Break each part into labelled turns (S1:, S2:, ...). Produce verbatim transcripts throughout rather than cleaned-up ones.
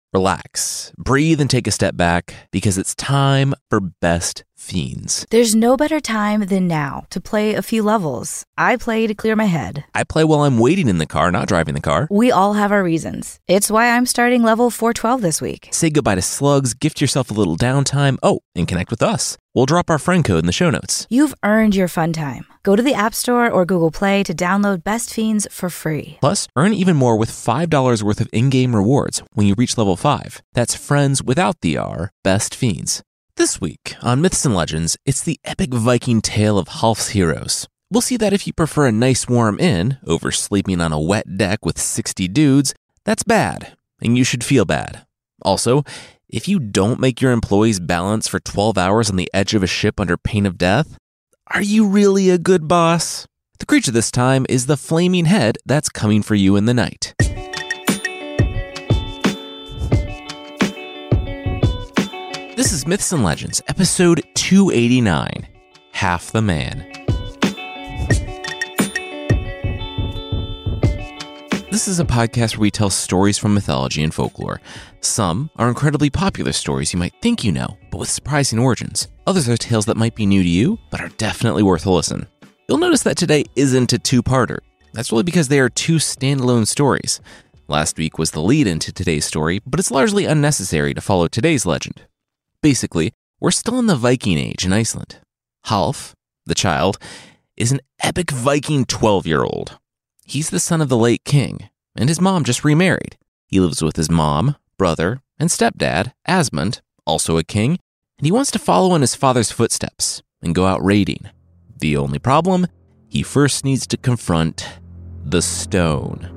S1: Relax, breathe, and take a step back because it's time for Best Fiends.
S2: There's no better time than now to play a few levels. I play to clear my head.
S1: I play while I'm waiting in the car, not driving the car.
S2: We all have our reasons. It's why I'm starting level four twelve this week.
S1: Say goodbye to slugs, gift yourself a little downtime. Oh, and connect with us. We'll drop our friend code in the show notes.
S2: You've earned your fun time. Go to the App Store or Google Play to download Best Fiends for free.
S1: Plus, earn even more with five dollars worth of in-game rewards when you reach level five. That's friends without the R, Best Fiends. This week on Myths and Legends, it's the epic Viking tale of Half's heroes. We'll see that if you prefer a nice warm inn over sleeping on a wet deck with sixty dudes, that's bad, and you should feel bad. Also, if you don't make your employees balance for twelve hours on the edge of a ship under pain of death, are you really a good boss? The creature this time is the flaming head that's coming for you in the night. This is Myths and Legends, episode two eighty-nine, Half the Man. This is a podcast where we tell stories from mythology and folklore. Some are incredibly popular stories you might think you know, but with surprising origins. Others are tales that might be new to you, but are definitely worth a listen. You'll notice that today isn't a two-parter. That's really because they are two standalone stories. Last week was the lead into today's story, but it's largely unnecessary to follow today's legend. Basically, we're still in the Viking Age in Iceland. Half, the child, is an epic Viking twelve-year-old. He's the son of the late king, and his mom just remarried. He lives with his mom, brother, and stepdad, Asmund, also a king, and he wants to follow in his father's footsteps and go out raiding. The only problem, he first needs to confront the stone.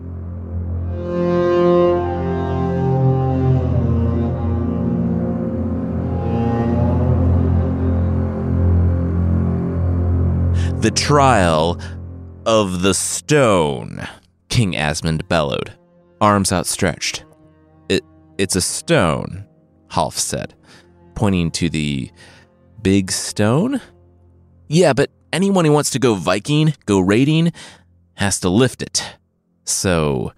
S1: The trial of the stone, King Asmund bellowed, arms outstretched. It, it's a stone, Half said, pointing to the big stone. Yeah, but anyone who wants to go Viking, go raiding, has to lift it. So,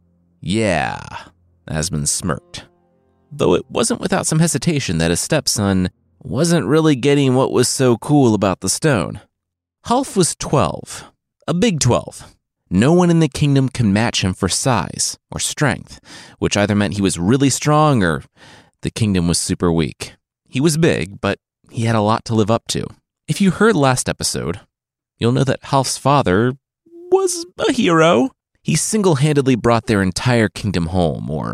S1: yeah, Asmund smirked, though it wasn't without some hesitation that his stepson wasn't really getting what was so cool about the stone. Half was twelve, a big twelve. No one in the kingdom can match him for size or strength, which either meant he was really strong or the kingdom was super weak. He was big, but he had a lot to live up to. If you heard last episode, you'll know that Half's father was a hero. He single-handedly brought their entire kingdom home, or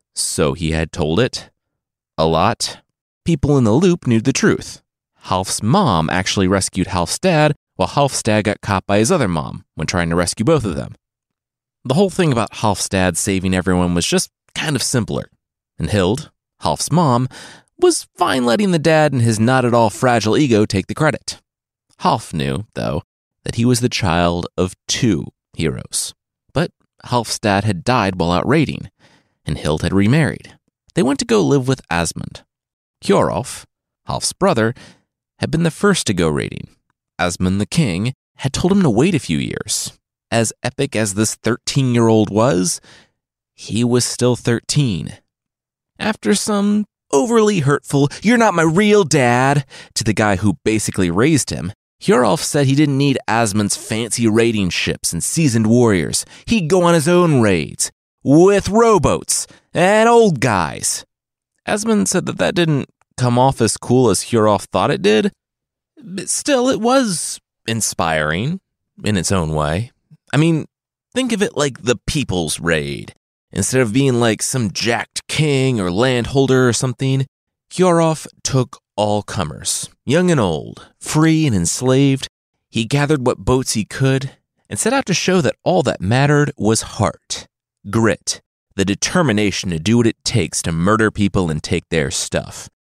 S1: so he had told it. A lot. People in the loop knew the truth. Half's mom actually rescued Half's dad, while Half's dad got caught by his other mom when trying to rescue both of them. The whole thing about Half's dad saving everyone was just kind of simpler. And Hild, Half's mom, was fine letting the dad and his not-at-all fragile ego take the credit. Half knew, though, that he was the child of two heroes. But Half's dad had died while out raiding, and Hild had remarried. They went to go live with Asmund. Hjörolf, Half's brother, had been the first to go raiding. Asmund the king had told him to wait a few years. As epic as this thirteen-year-old was, he was still thirteen. After some overly hurtful, "You're not my real dad," to the guy who basically raised him, Hjörolf said he didn't need Asmund's fancy raiding ships and seasoned warriors. He'd go on his own raids, with rowboats and old guys. Asmund said that that didn't come off as cool as Hjörolf thought it did, but still it was inspiring in its own way. I mean, think of it like the People's Raid. Instead of being like some jacked king or landholder or something, Hjörolf took all comers, young and old, free and enslaved. He gathered what boats he could and set out to show that all that mattered was heart, grit, the determination to do what it takes to murder people and take their stuff.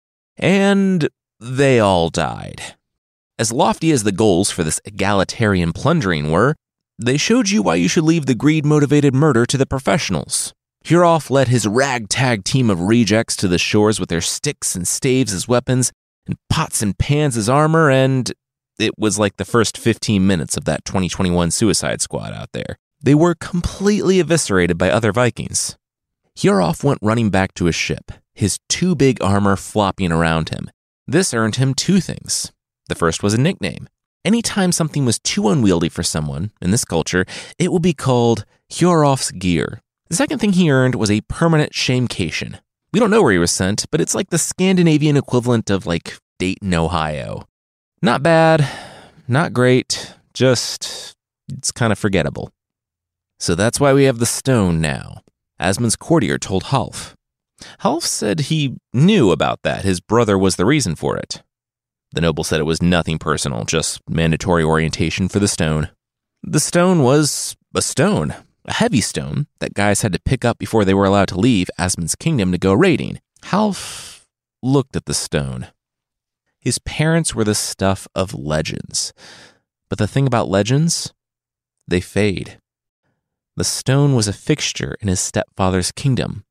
S1: And they all died. As lofty as the goals for this egalitarian plundering were, they showed you why you should leave the greed-motivated murder to the professionals. Hjörolf led his ragtag team of rejects to the shores with their sticks and staves as weapons, and pots and pans as armor, and it was like the first fifteen minutes of that twenty twenty-one Suicide Squad out there. They were completely eviscerated by other Vikings. Hjorolf went running back to his ship, his too big armor flopping around him. This earned him two things. The first was a nickname. Anytime something was too unwieldy for someone, in this culture, it would be called Hjorolf's gear. The second thing he earned was a permanent shamecation. We don't know where he was sent, but it's like the Scandinavian equivalent of like Dayton, Ohio. Not bad, not great, just, it's kind of forgettable. So that's why we have the stone now. Asmund's courtier told Half. Half said he knew about that. His brother was the reason for it. The noble said it was nothing personal, just mandatory orientation for the stone. The stone was a stone, a heavy stone that guys had to pick up before they were allowed to leave Asmund's kingdom to go raiding. Half looked at the stone. His parents were the stuff of legends. But the thing about legends, they fade. The stone was a fixture in his stepfather's kingdom.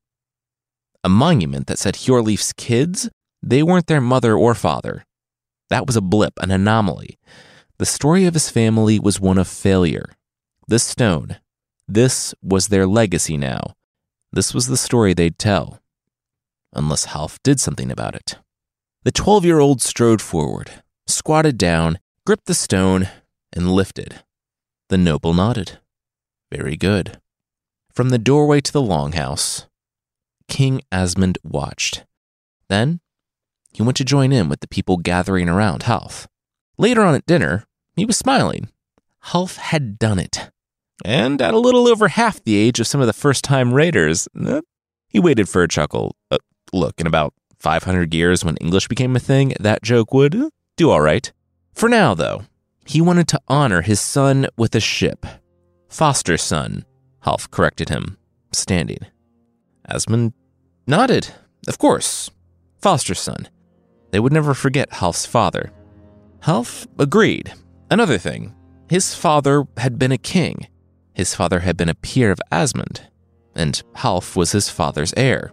S1: A monument that said Hjorleif's kids, they weren't their mother or father. That was a blip, an anomaly. The story of his family was one of failure. This stone, this was their legacy now. This was the story they'd tell. Unless Half did something about it. The twelve-year-old strode forward, squatted down, gripped the stone, and lifted. The noble nodded. Very good. From the doorway to the longhouse, King Asmund watched. Then, he went to join in with the people gathering around Half. Later on at dinner, he was smiling. Half had done it. And at a little over half the age of some of the first-time raiders, he waited for a chuckle. Uh, look, in about five hundred years when English became a thing, that joke would do all right. For now, though, he wanted to honor his son with a ship. Foster son, Half corrected him, standing. Asmund nodded. Of course, foster son. They would never forget Half's father. Half agreed. Another thing, his father had been a king. His father had been a peer of Asmund, and Half was his father's heir.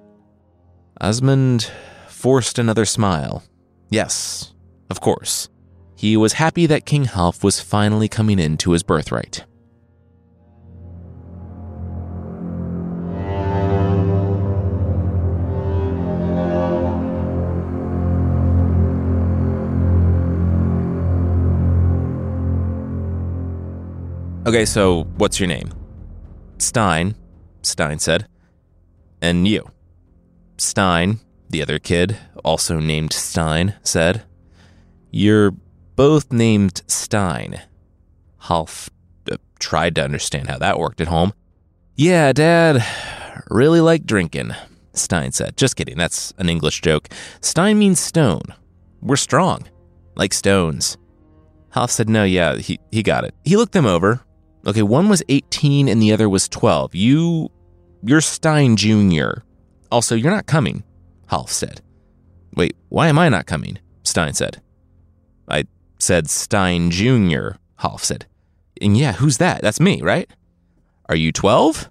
S1: Asmund forced another smile. Yes, of course. He was happy that King Half was finally coming into his birthright. Okay, so what's your name? Stein, Stein said. And you? Stein, the other kid, also named Stein, said. You're both named Stein. Half uh, tried to understand how that worked at home. Yeah, Dad, really like drinking, Stein said. Just kidding, that's an English joke. Stein means stone. We're strong, like stones. Half said, no, yeah, he, he got it. He looked them over. Okay, one was eighteen and the other was twelve. You, you're Stein Junior Also, you're not coming, Half said. Wait, why am I not coming? Stein said. I said Stein Junior, Half said. And yeah, who's that? That's me, right? Are you twelve?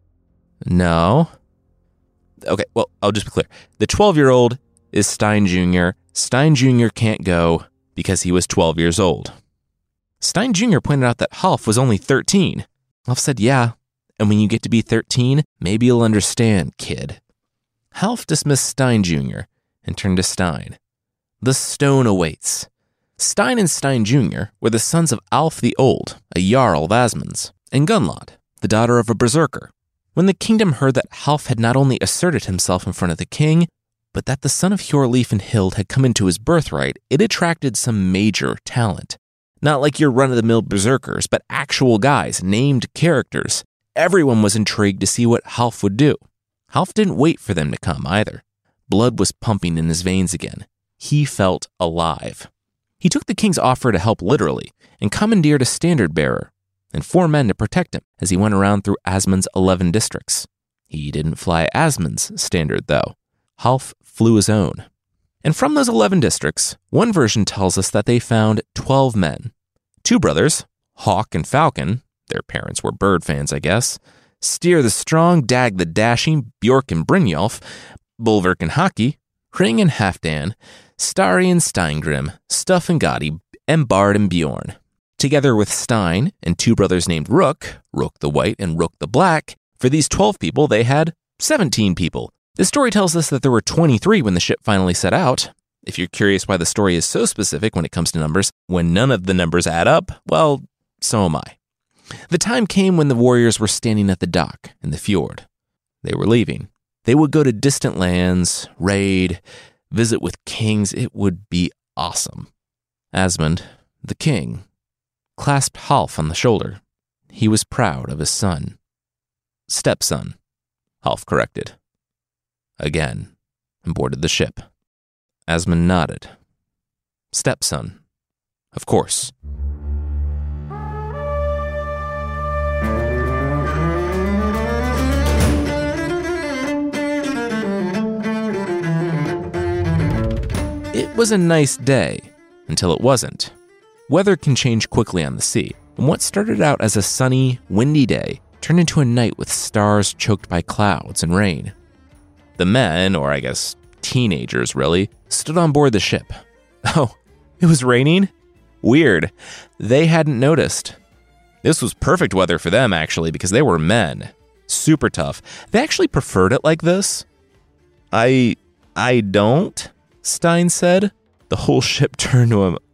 S1: No. Okay, well, I'll just be clear. The twelve-year-old is Stein Junior Stein Junior can't go because he was twelve years old. Stein Junior pointed out that Half was only thirteen. Half said, yeah, and when you get to be thirteen, maybe you'll understand, kid. Half dismissed Stein Junior and turned to Stein. The stone awaits. Stein and Stein Junior were the sons of Alf the Old, a Jarl of Asmund's, and Gunlod, the daughter of a berserker. When the kingdom heard that Half had not only asserted himself in front of the king, but that the son of Hjorleif and Hild had come into his birthright, it attracted some major talent. Not like your run-of-the-mill berserkers, but actual guys, named characters. Everyone was intrigued to see what Half would do. Half didn't wait for them to come either. Blood was pumping in his veins again. He felt alive. He took the king's offer to help literally and commandeered a standard bearer and four men to protect him as he went around through Asmund's eleven districts. He didn't fly Asmund's standard, though. Half flew his own. And from those eleven districts, one version tells us that they found twelve men. Two brothers, Hawk and Falcon, their parents were bird fans, I guess, Steer the strong, Dag the dashing, Bjork and Brynjolf, Bulwark and Haki, Ring and Halfdan, Starry and Steingrim, Stuff and Gadi, and Bard and Bjorn. Together with Stein and two brothers named Rook, Rook the White and Rook the Black, for these twelve people they had seventeen people. The story tells us that there were twenty-three when the ship finally set out. If you're curious why the story is so specific when it comes to numbers, when none of the numbers add up, well, so am I. The time came when the warriors were standing at the dock in the fjord. They were leaving. They would go to distant lands, raid, visit with kings. It would be awesome. Asmund, the king, clasped Half on the shoulder. He was proud of his son. Stepson, Half corrected. Again, and boarded the ship. Asmund nodded. Stepson, of course. It was a nice day, until it wasn't. Weather can change quickly on the sea, and what started out as a sunny, windy day turned into a night with stars choked by clouds and rain. The men, or I guess teenagers really, stood on board the ship. Oh, it was raining? Weird. They hadn't noticed. This was perfect weather for them, actually, because they were men. Super tough. They actually preferred it like this. I... I don't, Stein said. The whole ship turned to him.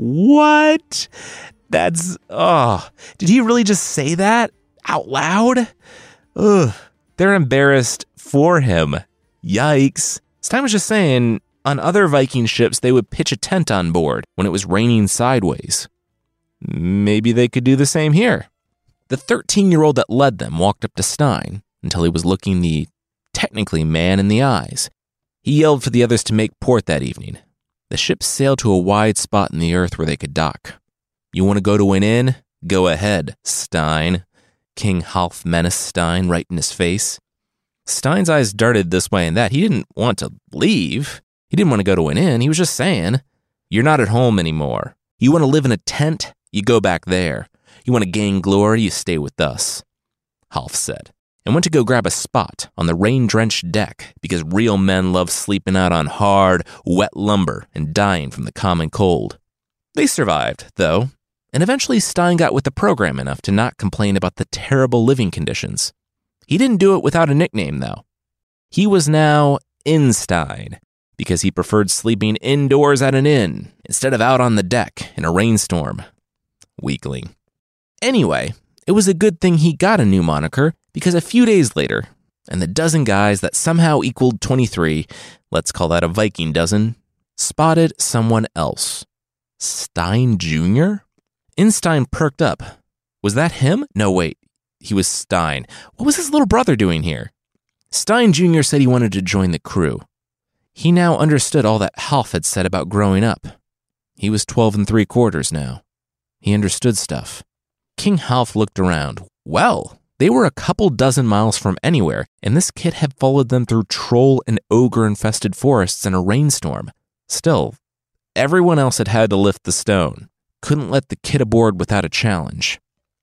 S1: What? That's... Oh, did he really just say that? Out loud? Ugh. They're embarrassed for him. Yikes. Stein was just saying, on other Viking ships, they would pitch a tent on board when it was raining sideways. Maybe they could do the same here. The thirteen-year-old that led them walked up to Stein until he was looking the, technically, man in the eyes. He yelled for the others to make port that evening. The ship sailed to a wide spot in the earth where they could dock. You want to go to an inn? Go ahead, Stein. King Half menaced Stein right in his face. Stein's eyes darted this way and that. He didn't want to leave. He didn't want to go to an inn. He was just saying, you're not at home anymore. You want to live in a tent? You go back there. You want to gain glory? You stay with us, Half said, and went to go grab a spot on the rain-drenched deck because real men love sleeping out on hard, wet lumber and dying from the common cold. They survived, though, and eventually Stein got with the program enough to not complain about the terrible living conditions. He didn't do it without a nickname, though. He was now Innstein, because he preferred sleeping indoors at an inn instead of out on the deck in a rainstorm. Weakling. Anyway, it was a good thing he got a new moniker, because a few days later, and the dozen guys that somehow equaled twenty-three, let's call that a Viking dozen, spotted someone else. Stein Junior? Innstein perked up. Was that him? No, wait. He was Stein. What was his little brother doing here? Stein Junior said he wanted to join the crew. He now understood all that Half had said about growing up. He was twelve and three quarters now. He understood stuff. King Half looked around. Well, they were a couple dozen miles from anywhere, and this kid had followed them through troll and ogre-infested forests in a rainstorm. Still, everyone else had had to lift the stone. Couldn't let the kid aboard without a challenge.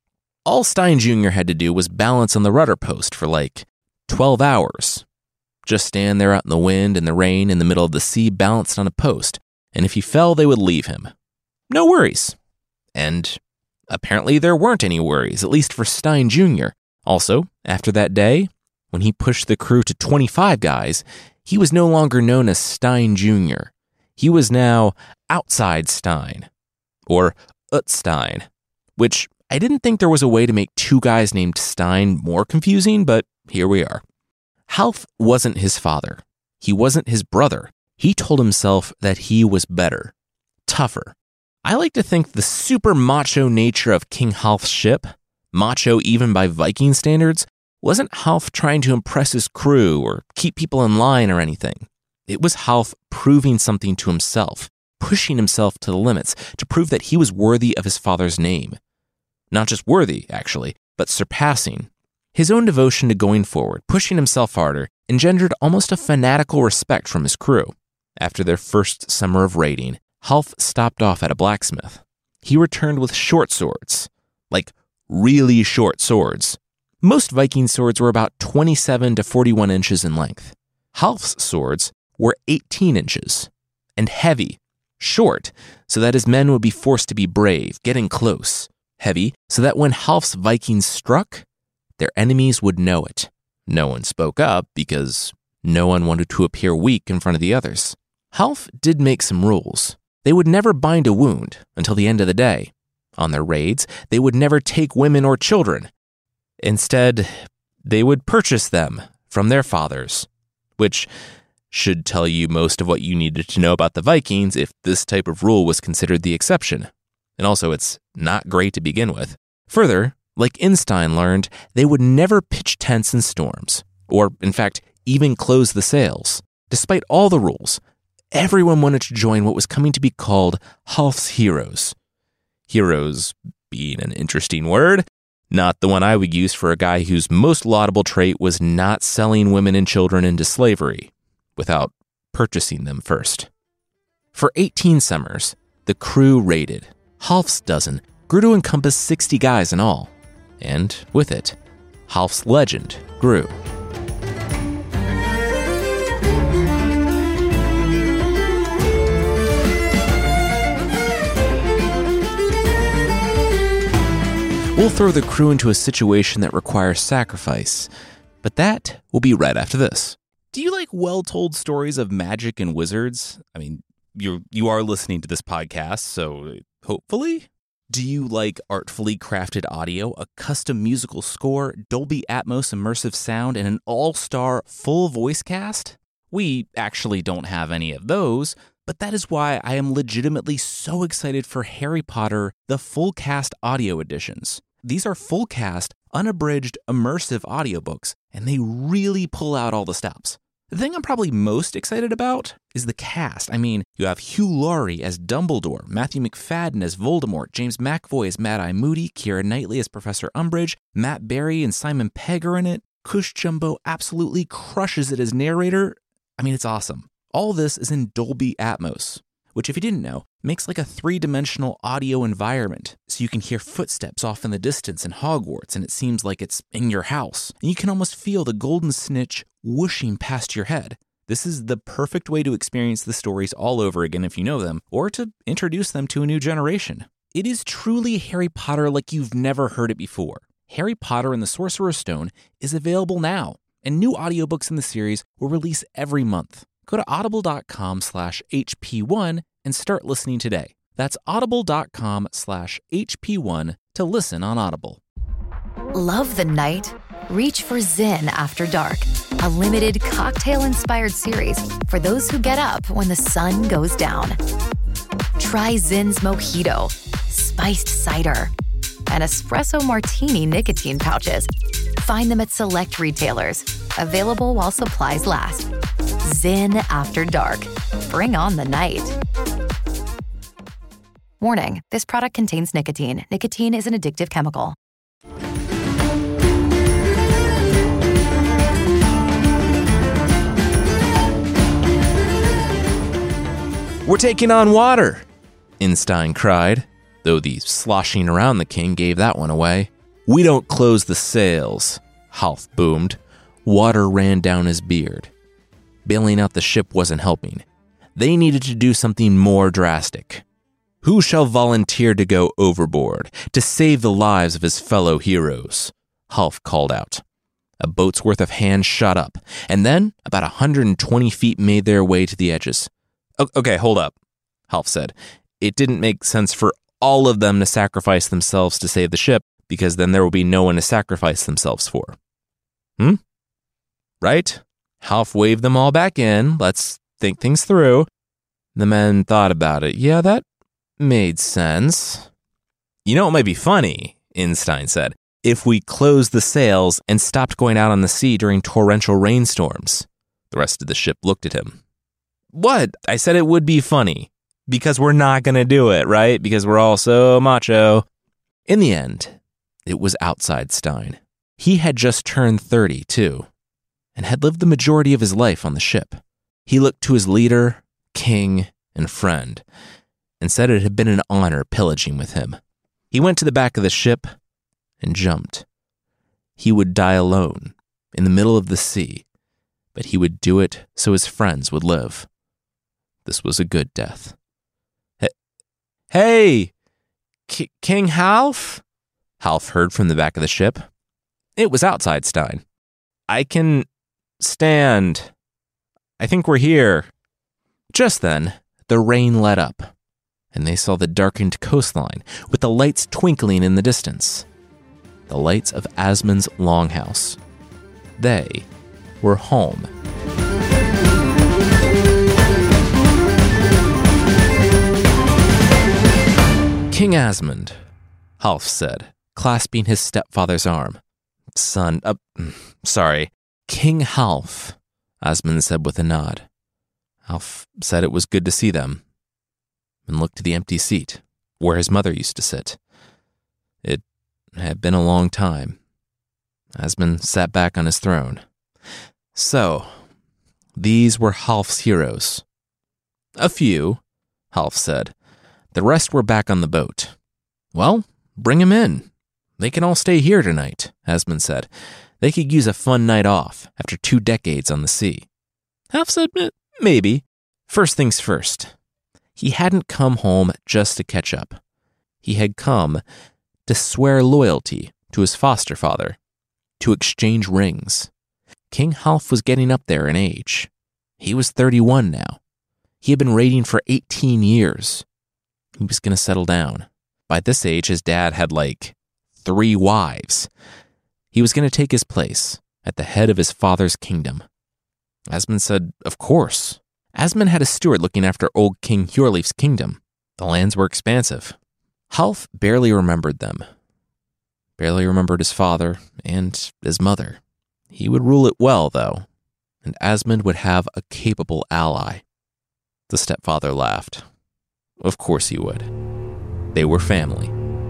S1: All Stein Junior had to do was balance on the rudder post for like twelve hours. Just stand there out in the wind and the rain in the middle of the sea balanced on a post, and if he fell, they would leave him. No worries. And apparently there weren't any worries, at least for Stein Junior Also, after that day, when he pushed the crew to twenty-five guys, he was no longer known as Stein Junior He was now Outside Stein, or Utstein, which I didn't think there was a way to make two guys named Stein more confusing, but here we are. Half wasn't his father. He wasn't his brother. He told himself that he was better, tougher. I like to think the super macho nature of King Half's ship, macho even by Viking standards, wasn't Half trying to impress his crew or keep people in line or anything. It was Half proving something to himself, pushing himself to the limits to prove that he was worthy of his father's name. Not just worthy, actually, but surpassing. His own devotion to going forward, pushing himself harder, engendered almost a fanatical respect from his crew. After their first summer of raiding, Half stopped off at a blacksmith. He returned with short swords, like really short swords. Most Viking swords were about twenty-seven to forty-one inches in length. Half's swords were eighteen inches, and heavy, short, so that his men would be forced to be brave, getting close. Heavy, so that when Half's Vikings struck, their enemies would know it. No one spoke up because no one wanted to appear weak in front of the others. Half did make some rules. They would never bind a wound until the end of the day. On their raids, they would never take women or children. Instead, they would purchase them from their fathers, which should tell you most of what you needed to know about the Vikings if this type of rule was considered the exception. And also, it's not great to begin with. Further, like Einstein learned, they would never pitch tents in storms, or, in fact, even close the sails. Despite all the rules, everyone wanted to join what was coming to be called Half's Heroes. Heroes being an interesting word, not the one I would use for a guy whose most laudable trait was not selling women and children into slavery without purchasing them first. For eighteen summers, the crew raided. Half's dozen grew to encompass sixty guys in all, and with it, Half's legend grew. We'll throw the crew into a situation that requires sacrifice, but that will be right after this. Do you like well-told stories of magic and wizards? I mean, you you are listening to this podcast, so hopefully. Do you like artfully crafted audio, a custom musical score, Dolby Atmos immersive sound, and an all-star full voice cast? We actually don't have any of those, but that is why I am legitimately so excited for Harry Potter, the full cast audio editions. These are full cast, unabridged, immersive audiobooks, and they really pull out all the stops. The thing I'm probably most excited about is the cast. I mean, you have Hugh Laurie as Dumbledore, Matthew McFadden as Voldemort, James McAvoy as Mad-Eye Moody, Keira Knightley as Professor Umbridge, Matt Berry and Simon Pegg are in it. Cush Jumbo absolutely crushes it as narrator. I mean, it's awesome. All this is in Dolby Atmos, which, if you didn't know, makes like a three-dimensional audio environment, so you can hear footsteps off in the distance in Hogwarts, and it seems like it's in your house. And you can almost feel the golden snitch whooshing past your head. This is the perfect way to experience the stories all over again if you know them, or to introduce them to a new generation. It is truly Harry Potter like you've never heard it before. Harry Potter and the Sorcerer's Stone is available now, and new audiobooks in the series will release every month. Go to audible.com slash HP1 and start listening today. That's audible.com slash HP1 to listen on Audible.
S3: Love the night? Reach for Zyn After Dark, a limited cocktail-inspired series for those who get up when the sun goes down. Try Zyn's Mojito, spiced cider, and espresso martini nicotine pouches. Find them at select retailers. Available while supplies last. Zyn After Dark. Bring on the night. Warning, this product contains nicotine. Nicotine is an addictive chemical.
S1: We're taking on water, Einstein cried, though the sloshing around the king gave that one away. We don't close the sails, Half boomed. Water ran down his beard. Bailing out the ship wasn't helping. They needed to do something more drastic. Who shall volunteer to go overboard, to save the lives of his fellow heroes? Half called out. A boat's worth of hands shot up, and then about one hundred twenty feet made their way to the edges. Okay, hold up, Half said. It didn't make sense for all of them to sacrifice themselves to save the ship, because then there will be no one to sacrifice themselves for. Hmm? Right? Half waved them all back in. Let's think things through. The men thought about it. Yeah, that made sense. You know what might be funny, Einstein said, if we closed the sails and stopped going out on the sea during torrential rainstorms. The rest of the ship looked at him. What? I said it would be funny. Because we're not going to do it, right? Because we're all so macho. In the end, it was outside Stein. He had just turned thirty, too, and had lived the majority of his life on the ship. He looked to his leader, king, and friend, and said it had been an honor pillaging with him. He went to the back of the ship and jumped. He would die alone, in the middle of the sea, but he would do it so his friends would live. This was a good death. Hey, K- King Half? Half heard from the back of the ship. It was outside Stein. I can stand. I think we're here. Just then, the rain let up, and they saw the darkened coastline with the lights twinkling in the distance. The lights of Asmund's longhouse. They were home. King Asmund, Half said, clasping his stepfather's arm. Son, uh, sorry, King Half, Asmund said with a nod. Half said it was good to see them, and looked to the empty seat where his mother used to sit. It had been a long time. Asmund sat back on his throne. So, these were Half's heroes. A few, Half said. The rest were back on the boat. Well, bring 'em in. They can all stay here tonight, Asmund said. They could use a fun night off after two decades on the sea. Half said, maybe. First things first. He hadn't come home just to catch up. He had come to swear loyalty to his foster father, to exchange rings. King Half was getting up there in age. He was thirty-one now. He had been raiding for eighteen years. He was going to settle down. By this age, his dad had like three wives. He was going to take his place at the head of his father's kingdom. Asmund said, of course. Asmund had a steward looking after old King Hjorleif's kingdom. The lands were expansive. Half barely remembered them. Barely remembered his father and his mother. He would rule it well, though, and Asmund would have a capable ally. The stepfather laughed. Of course he would. They were family.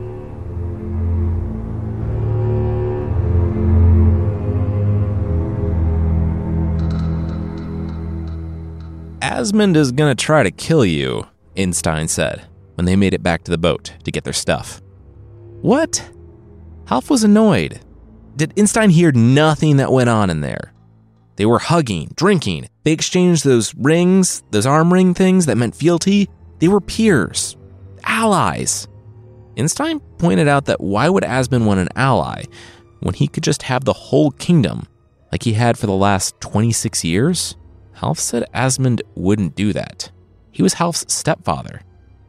S1: Asmund is gonna try to kill you, Innstein said, when they made it back to the boat to get their stuff. What? Half was annoyed. Did Innstein hear nothing that went on in there? They were hugging, drinking. They exchanged those rings, those arm ring things that meant fealty. They were peers, allies. Innstein pointed out that why would Asmund want an ally when he could just have the whole kingdom like he had for the last twenty-six years? Half said Asmund wouldn't do that. He was Half's stepfather.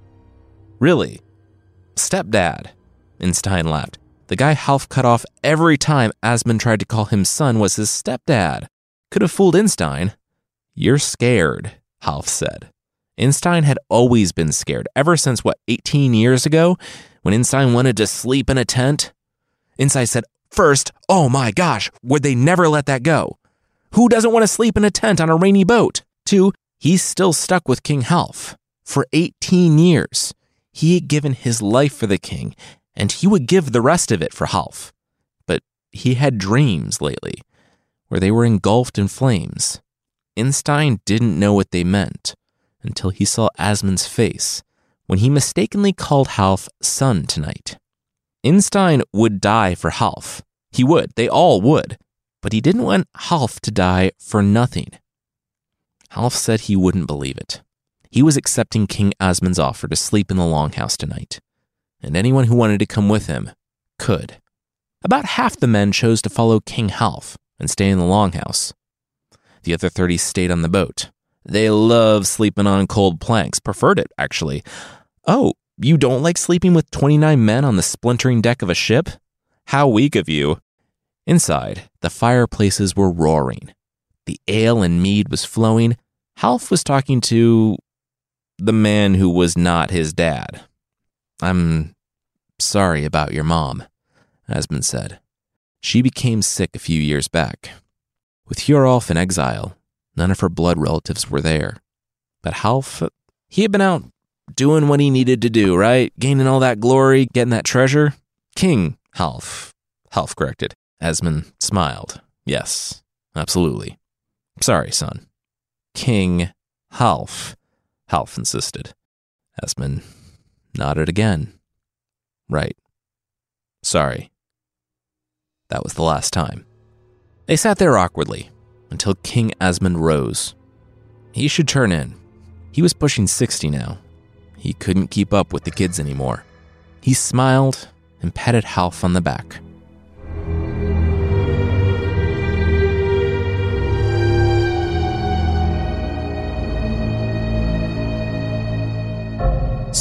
S1: Really? Stepdad? Innstein laughed. The guy Half cut off every time Asmund tried to call him son was his stepdad. Could have fooled Innstein. You're scared, Half said. Innstein had always been scared, ever since, what, eighteen years ago, when Innstein wanted to sleep in a tent? Innstein said, first, oh my gosh, would they never let that go? Who doesn't want to sleep in a tent on a rainy boat? Two, he's still stuck with King Half. For eighteen years, he had given his life for the king, and he would give the rest of it for Half. But he had dreams lately, where they were engulfed in flames. Innstein didn't know what they meant until he saw Asmund's face when he mistakenly called Half son tonight. Innstein would die for Half. He would. They all would. But he didn't want Half to die for nothing. Half said he wouldn't believe it. He was accepting King Asmund's offer to sleep in the longhouse tonight, and anyone who wanted to come with him could. About half the men chose to follow King Half and stay in the longhouse. The other thirty stayed on the boat. They loved sleeping on cold planks, preferred it, actually. Oh, you don't like sleeping with twenty-nine men on the splintering deck of a ship? How weak of you. Inside, the fireplaces were roaring. The ale and mead was flowing. Half was talking to the man who was not his dad. I'm sorry about your mom, Asmund said. She became sick a few years back. With Hjorolf in exile, none of her blood relatives were there. But Half, he had been out doing what he needed to do, right? Gaining all that glory, getting that treasure. King Half, Half corrected. Asmund smiled. Yes, absolutely. Sorry, son. King Half, Half insisted. Asmund nodded again. Right. Sorry. That was the last time. They sat there awkwardly until King Asmund rose. He should turn in. He was pushing sixty now. He couldn't keep up with the kids anymore. He smiled and patted Half on the back.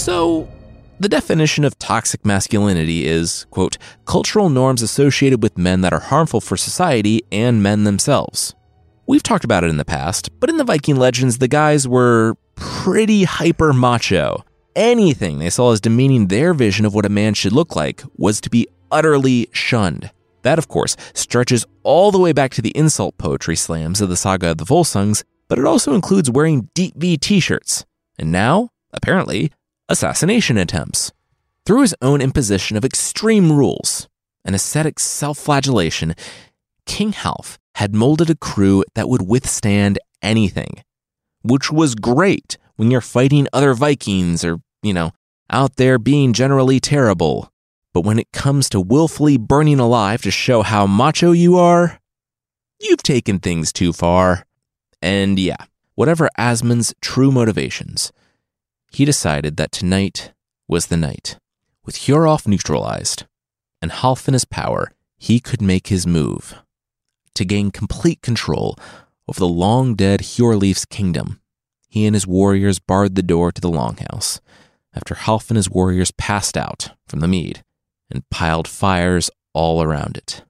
S1: So, the definition of toxic masculinity is, quote, cultural norms associated with men that are harmful for society and men themselves. We've talked about it in the past, but in the Viking legends, the guys were pretty hyper macho. Anything they saw as demeaning their vision of what a man should look like was to be utterly shunned. That, of course, stretches all the way back to the insult poetry slams of the Saga of the Volsungs, but it also includes wearing deep V t-shirts. And now, apparently, assassination attempts. Through his own imposition of extreme rules and ascetic self-flagellation, King Half had molded a crew that would withstand anything, which was great when you're fighting other Vikings or, you know, out there being generally terrible. But when it comes to willfully burning alive to show how macho you are, you've taken things too far. And yeah, whatever Asmund's true motivations, he decided that tonight was the night. With Hjörolf neutralized and Half in his power, he could make his move to gain complete control over the long-dead Hjörleif's kingdom. He and his warriors barred the door to the longhouse after Half and his warriors passed out from the mead and piled fires all around it.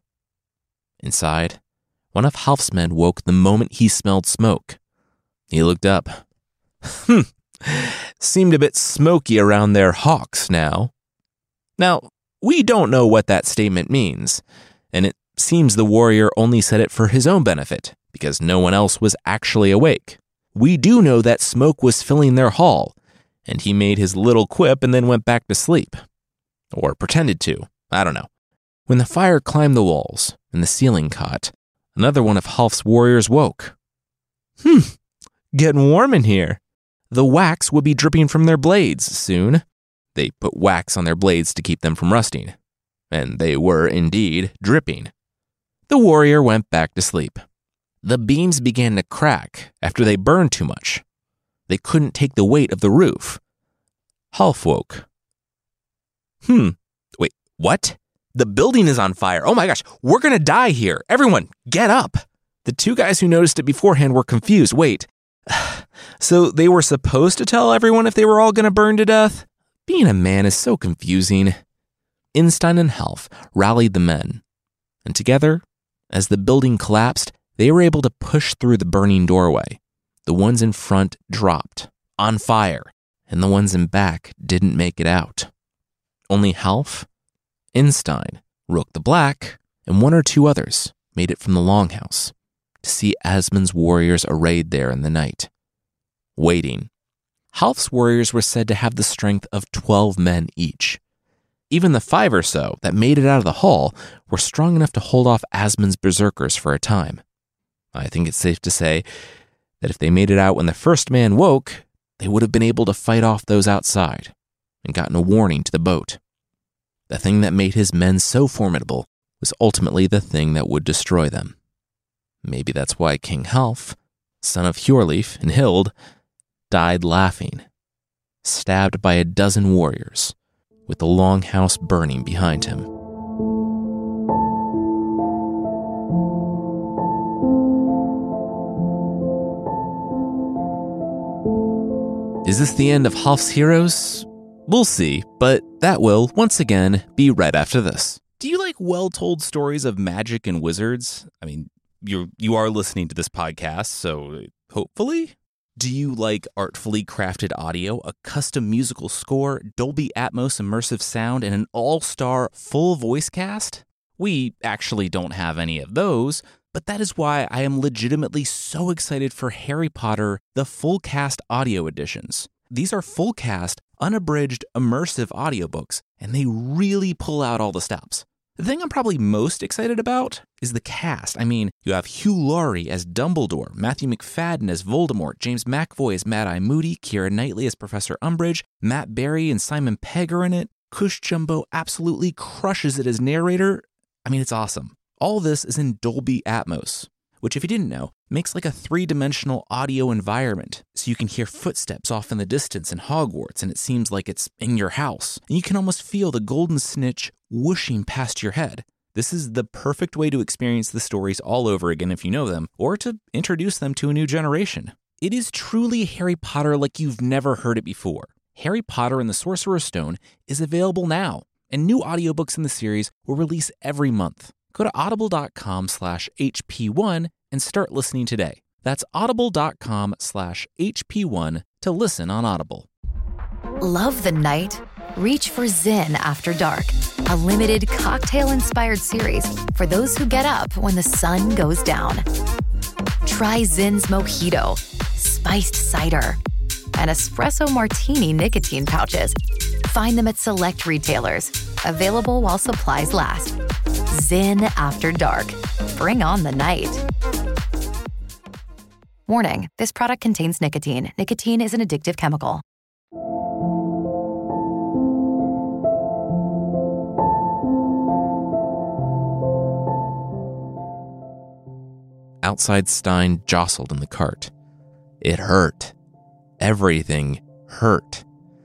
S1: Inside, one of Half's men woke the moment he smelled smoke. He looked up. Hmm. Seemed a bit smoky around their hawks now. Now, we don't know what that statement means, and it seems the warrior only said it for his own benefit, because no one else was actually awake. We do know that smoke was filling their hall, and he made his little quip and then went back to sleep. Or pretended to, I don't know. When the fire climbed the walls and the ceiling caught, another one of Half's warriors woke. Hmm, getting warm in here. The wax would be dripping from their blades soon. They put wax on their blades to keep them from rusting, and they were indeed dripping. The warrior went back to sleep. The beams began to crack after they burned too much. They couldn't take the weight of the roof. Half woke. Hmm, wait, what? The building is on fire. Oh my gosh, we're gonna die here. Everyone, get up. The two guys who noticed it beforehand were confused. Wait, so they were supposed to tell everyone if they were all gonna burn to death? Being a man is so confusing. Innstein and Half rallied the men, and together, as the building collapsed, they were able to push through the burning doorway. The ones in front dropped, on fire, and the ones in back didn't make it out. Only Half, Innstein, Rook the Black, and one or two others made it from the longhouse to see Asmund's warriors arrayed there in the night, waiting. Half's warriors were said to have the strength of twelve men each. Even the five or so that made it out of the hall were strong enough to hold off Asmund's berserkers for a time. I think it's safe to say that if they made it out when the first man woke, they would have been able to fight off those outside and gotten a warning to the boat. The thing that made his men so formidable was ultimately the thing that would destroy them. Maybe that's why King Half, son of Hjörleif and Hild, died laughing, stabbed by a dozen warriors, with the longhouse burning behind him. Is this the end of Half's heroes? We'll see, but that will, once again, be right after this. Do you like well-told stories of magic and wizards? I mean, you're, you are listening to this podcast, so hopefully? Do you like artfully crafted audio, a custom musical score, Dolby Atmos immersive sound, and an all-star full voice cast? We actually don't have any of those, but that is why I am legitimately so excited for Harry Potter, the full cast audio editions. These are full cast, unabridged, immersive audiobooks, and they really pull out all the stops. The thing I'm probably most excited about is the cast. I mean, you have Hugh Laurie as Dumbledore, Matthew McFadden as Voldemort, James McAvoy as Mad-Eye Moody, Keira Knightley as Professor Umbridge, Matt Berry and Simon Pegg are in it. Cush Jumbo absolutely crushes it as narrator. I mean, it's awesome. All this is in Dolby Atmos, which, if you didn't know, makes like a three-dimensional audio environment, so you can hear footsteps off in the distance in Hogwarts, and it seems like it's in your house. And you can almost feel the golden snitch whooshing past your head. This is the perfect way to experience the stories all over again if you know them, or to introduce them to a new generation. It is truly Harry Potter like you've never heard it before. Harry Potter and the Sorcerer's Stone is available now, and new audiobooks in the series will release every month. Go to audible.com slash HP1 and start listening today. That's audible.com slash HP1 to listen on Audible.
S3: Love the night? Reach for Zen After Dark, a limited cocktail-inspired series for those who get up when the sun goes down. Try Zen's Mojito, Spiced Cider, and Espresso Martini nicotine pouches. Find them at select retailers. Available while supplies last. Zen After Dark. Bring on the night. Warning, this product contains nicotine. Nicotine is an addictive chemical.
S1: Outside Stein jostled in the cart. It hurt. Everything hurt.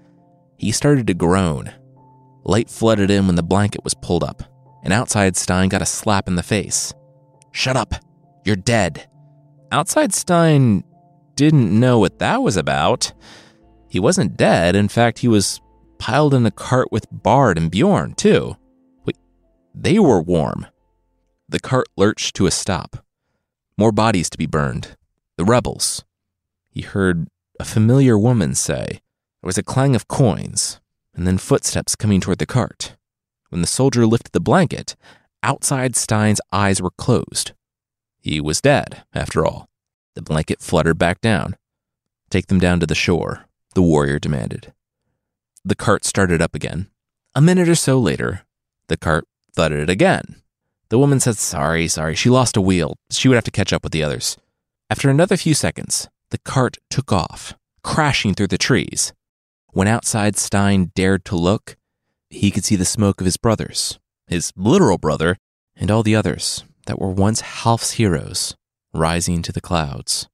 S1: He started to groan. Light flooded in when the blanket was pulled up, and Outside Stein got a slap in the face. "Shut up! You're dead!" Outside Stein didn't know what that was about. He wasn't dead. In fact, he was piled in a cart with Bard and Bjorn, too. Wait, they were warm. The cart lurched to a stop. More bodies to be burned. The rebels. He heard a familiar woman say. There was a clang of coins, and then footsteps coming toward the cart. When the soldier lifted the blanket, Outside Stein's eyes were closed. He was dead, after all. The blanket fluttered back down. "Take them down to the shore," the warrior demanded. The cart started up again. A minute or so later, the cart thudded again. The woman said, sorry, sorry, she lost a wheel. She would have to catch up with the others. After another few seconds, the cart took off, crashing through the trees. When Outside Stein dared to look, he could see the smoke of his brothers, his literal brother, and all the others that were once Half's heroes, rising to the clouds.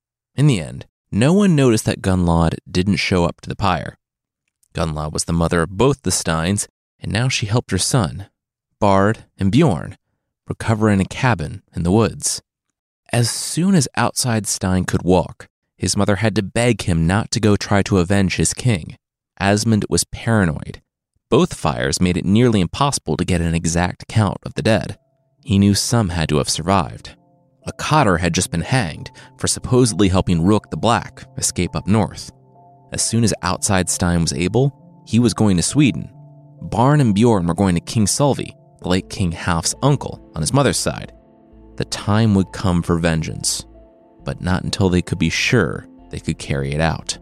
S1: In the end, no one noticed that Gunlaud didn't show up to the pyre. Gunlaud was the mother of both the Steins, and now she helped her son, Bard and Bjorn, recover in a cabin in the woods. As soon as Outside Stein could walk, his mother had to beg him not to go try to avenge his king. Asmund was paranoid. Both fires made it nearly impossible to get an exact count of the dead. He knew some had to have survived. A cotter had just been hanged for supposedly helping Rook the Black escape up north. As soon as Outside Stein was able, he was going to Sweden. Barn and Bjorn were going to King Solvi, the late King Half's uncle on his mother's side. The time would come for vengeance, but not until they could be sure they could carry it out.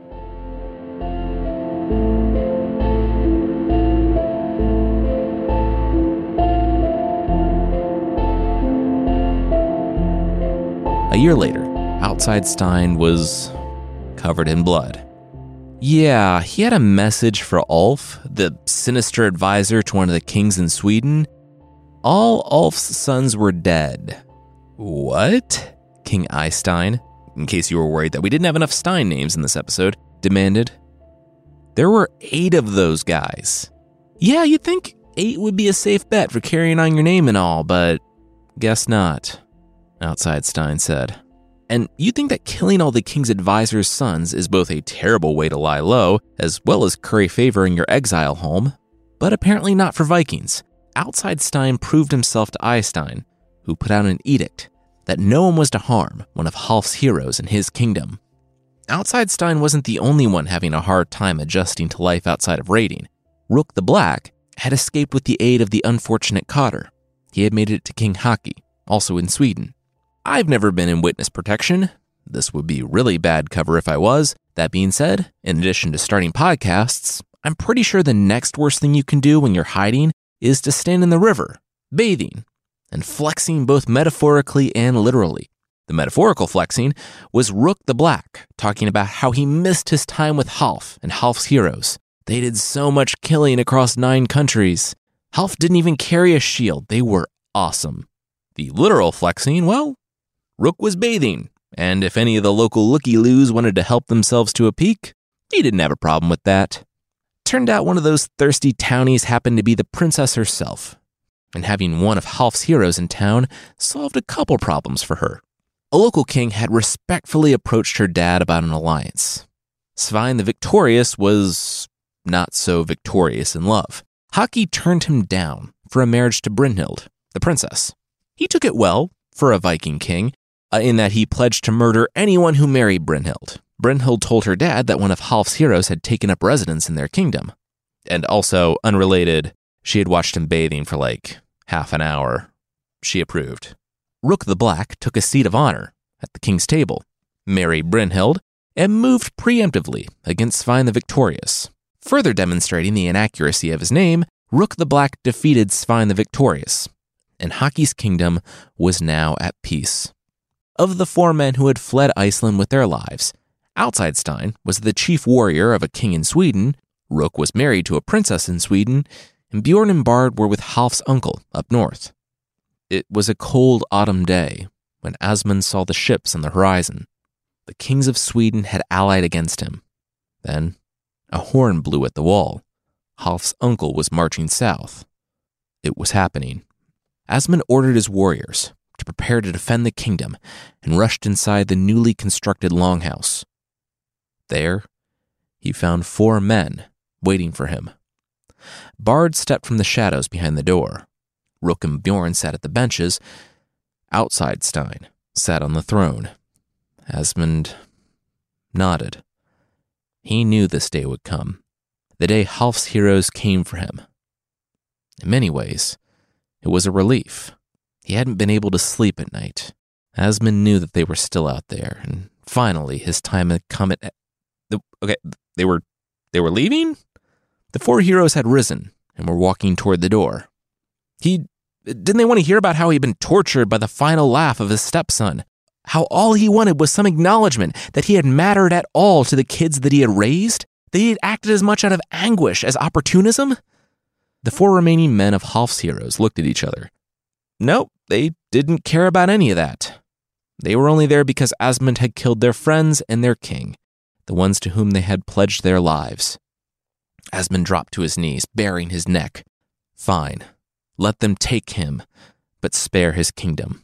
S1: A year later, Outside Stein was covered in blood. Yeah, he had a message for Ulf, the sinister advisor to one of the kings in Sweden. All Ulf's sons were dead. What? King Eystein, in case you were worried that we didn't have enough Stein names in this episode, demanded. There were eight of those guys. Yeah, you'd think eight would be a safe bet for carrying on your name and all, but guess not, Outside Stein said. And you think that killing all the king's advisors' sons is both a terrible way to lie low, as well as curry favor in your exile home, but apparently not for Vikings. Outside Stein proved himself to Eystein, who put out an edict that no one was to harm one of Half's heroes in his kingdom. Outside Stein wasn't the only one having a hard time adjusting to life outside of raiding. Rook the Black had escaped with the aid of the unfortunate Cotter. He had made it to King Haki, also in Sweden. I've never been in witness protection. This would be really bad cover if I was. That being said, in addition to starting podcasts, I'm pretty sure the next worst thing you can do when you're hiding is to stand in the river, bathing, and flexing both metaphorically and literally. The metaphorical flexing was Rook the Black, talking about how he missed his time with Half and Half's heroes. They did so much killing across nine countries. Half didn't even carry a shield. They were awesome. The literal flexing, well, Rook was bathing, and if any of the local looky-loos wanted to help themselves to a peek, he didn't have a problem with that. Turned out one of those thirsty townies happened to be the princess herself, and having one of Half's heroes in town solved a couple problems for her. A local king had respectfully approached her dad about an alliance. Svein the Victorious was not so victorious in love. Haki turned him down for a marriage to Brynhild, the princess. He took it well for a Viking king, uh, in that he pledged to murder anyone who married Brynhild. Brynhild told her dad that one of Half's heroes had taken up residence in their kingdom. And also, unrelated, she had watched him bathing for like half an hour. She approved. Rook the Black took a seat of honor at the king's table, married Brynhild, and moved preemptively against Svein the Victorious. Further demonstrating the inaccuracy of his name, Rook the Black defeated Svein the Victorious, and Haki's kingdom was now at peace. Of the four men who had fled Iceland with their lives, outside Stein was the chief warrior of a king in Sweden, Rook was married to a princess in Sweden, and Bjorn and Bard were with Half's uncle up north. It was a cold autumn day when Asmund saw the ships on the horizon. The kings of Sweden had allied against him. Then a horn blew at the wall. Half's uncle was marching south. It was happening. Asmund ordered his warriors to prepare to defend the kingdom and rushed inside the newly constructed longhouse. There, he found four men waiting for him. Bard stepped from the shadows behind the door. Rook and Bjorn sat at the benches. Outside Stein sat on the throne. Asmund nodded. He knew this day would come, the day Half's heroes came for him. In many ways, it was a relief. He hadn't been able to sleep at night. Asmund knew that they were still out there, and finally his time had come. At the, okay, they were they were leaving? The four heroes had risen and were walking toward the door. He didn't they want to hear about how he'd been tortured by the final laugh of his stepson? How all he wanted was some acknowledgement that he had mattered at all to the kids that he had raised? That he had acted as much out of anguish as opportunism? The four remaining men of Half's heroes looked at each other. Nope, they didn't care about any of that. They were only there because Asmund had killed their friends and their king, the ones to whom they had pledged their lives. Asmund dropped to his knees, baring his neck. Fine, let them take him, but spare his kingdom.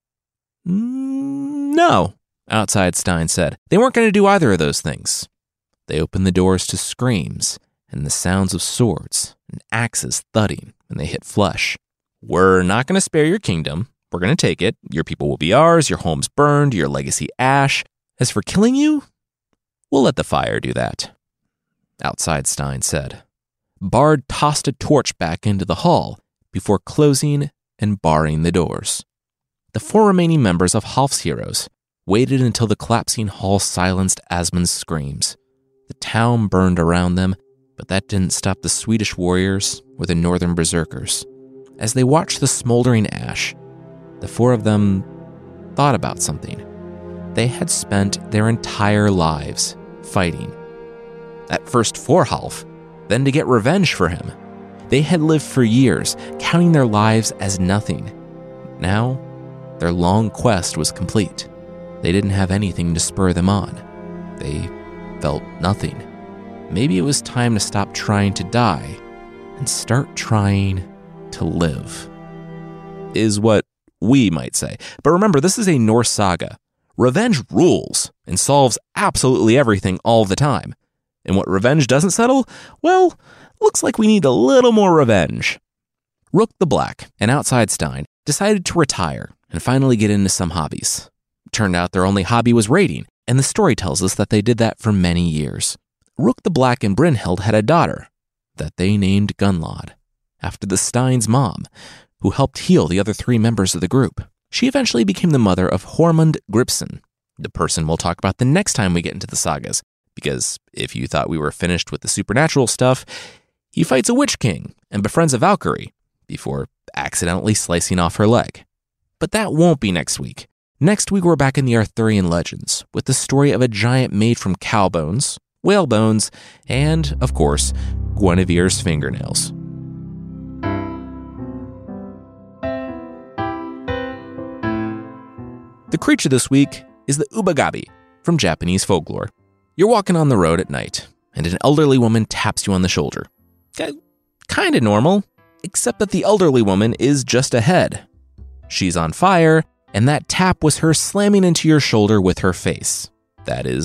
S1: Mm, no, outside Stein said. They weren't going to do either of those things. They opened the doors to screams and the sounds of swords and axes thudding when they hit flesh. We're not going to spare your kingdom. We're going to take it. Your people will be ours, your homes burned, your legacy ash. As for killing you, we'll let the fire do that. Outside Stein said. Bard tossed a torch back into the hall before closing and barring the doors. The four remaining members of Half's heroes waited until the collapsing hall silenced Asmund's screams. The town burned around them, but that didn't stop the Swedish warriors or the northern berserkers. As they watched the smoldering ash, the four of them thought about something. They had spent their entire lives fighting. At first for Half, then to get revenge for him. They had lived for years, counting their lives as nothing. Now, their long quest was complete. They didn't have anything to spur them on. They felt nothing. Maybe it was time to stop trying to die and start trying to live, is what we might say. But remember, this is a Norse saga. Revenge rules and solves absolutely everything all the time. And what revenge doesn't settle? Well, looks like we need a little more revenge. Rook the Black and Outside Stein decided to retire and finally get into some hobbies. Turned out their only hobby was raiding, and the story tells us that they did that for many years. Rook the Black and Brynhild had a daughter that they named Gunlod, after the Stein's mom, who helped heal the other three members of the group. She eventually became the mother of Hormund Gripsson, the person we'll talk about the next time we get into the sagas, because if you thought we were finished with the supernatural stuff, he fights a Witch King and befriends a Valkyrie before accidentally slicing off her leg. But that won't be next week. Next week we're back in the Arthurian legends with the story of a giant made from cow bones, whale bones, and, of course, Guinevere's fingernails. The creature this week is the Ubagabi from Japanese folklore. You're walking on the road at night, and an elderly woman taps you on the shoulder. Kind of normal, except that the elderly woman is just ahead. She's on fire, and that tap was her slamming into your shoulder with her face. That is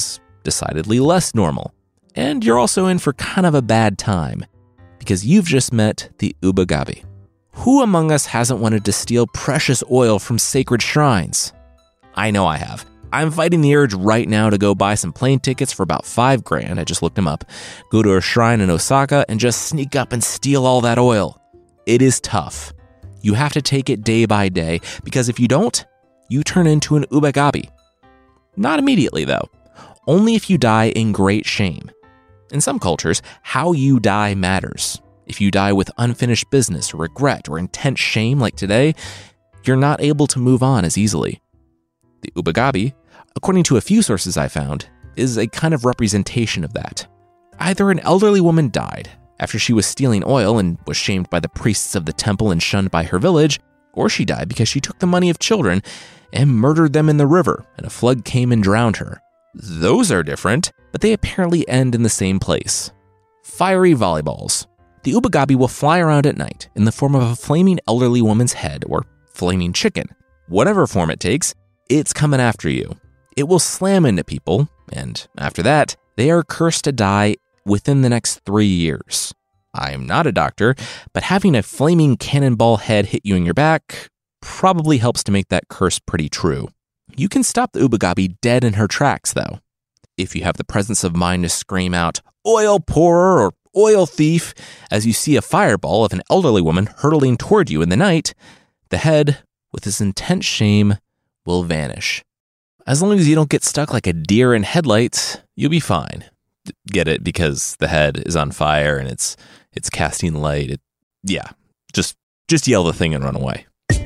S1: decidedly less normal. And you're also in for kind of a bad time, because you've just met the Ubagabi. Who among us hasn't wanted to steal precious oil from sacred shrines? I know I have. I'm fighting the urge right now to go buy some plane tickets for about five grand. I just looked them up. Go to a shrine in Osaka and just sneak up and steal all that oil. It is tough. You have to take it day by day, because if you don't, you turn into an Ubagabi. Not immediately, though. Only if you die in great shame. In some cultures, how you die matters. If you die with unfinished business or regret or intense shame like today, you're not able to move on as easily. The Ubagabi, according to a few sources I found, is a kind of representation of that. Either an elderly woman died after she was stealing oil and was shamed by the priests of the temple and shunned by her village, or she died because she took the money of children and murdered them in the river and a flood came and drowned her. Those are different, but they apparently end in the same place. Fiery volleyballs. The Ubagabi will fly around at night in the form of a flaming elderly woman's head or flaming chicken. Whatever form it takes, it's coming after you. It will slam into people, and after that, they are cursed to die within the next three years. I am not a doctor, but having a flaming cannonball head hit you in your back probably helps to make that curse pretty true. You can stop the Ubagabi dead in her tracks, though. If you have the presence of mind to scream out, "Oil pourer" or "oil thief," as you see a fireball of an elderly woman hurtling toward you in the night, the head, with its intense shame, will vanish. As long as you don't get stuck like a deer in headlights, you'll be fine. Get it? Because the head is on fire and it's it's casting light. It, yeah, just just yell the thing and run away.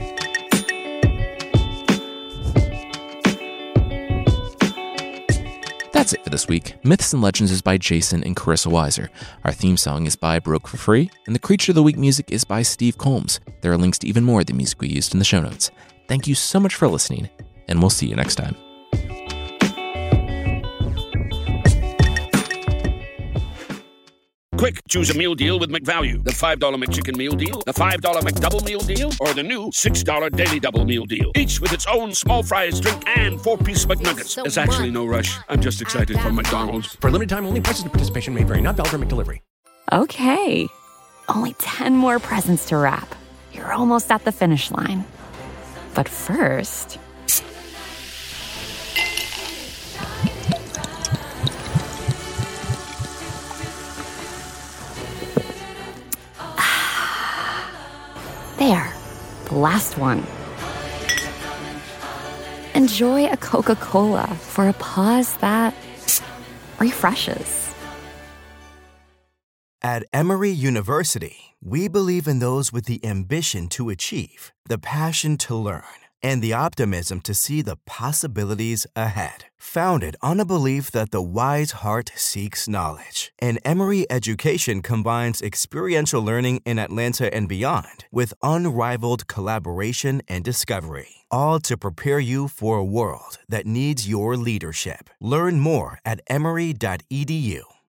S1: That's it for this week. Myths and Legends is by Jason and Carissa Weiser. Our theme song is by Broke for Free, and the Creature of the Week music is by Steve Combs. There are links to even more of the music we used in the show notes. Thank you so much for listening, and we'll see you next time.
S4: Quick, choose a meal deal with McValue. The five dollar McChicken meal deal, the five dollar McDouble meal deal, or the new six dollar Daily Double meal deal. Each with its own small fries, drink, and four-piece McNuggets. There's actually no rush. I'm just excited for McDonald's.
S5: For limited time only, prices and participation may vary. Not valid for McDelivery.
S6: Okay. Only ten more presents to wrap. You're almost at the finish line. But first... There, the last one. Enjoy a Coca-Cola for a pause that refreshes.
S7: At Emory University, we believe in those with the ambition to achieve, the passion to learn, and the optimism to see the possibilities ahead. Founded on a belief that the wise heart seeks knowledge, and Emory education combines experiential learning in Atlanta and beyond with unrivaled collaboration and discovery, all to prepare you for a world that needs your leadership. Learn more at emory dot e d u.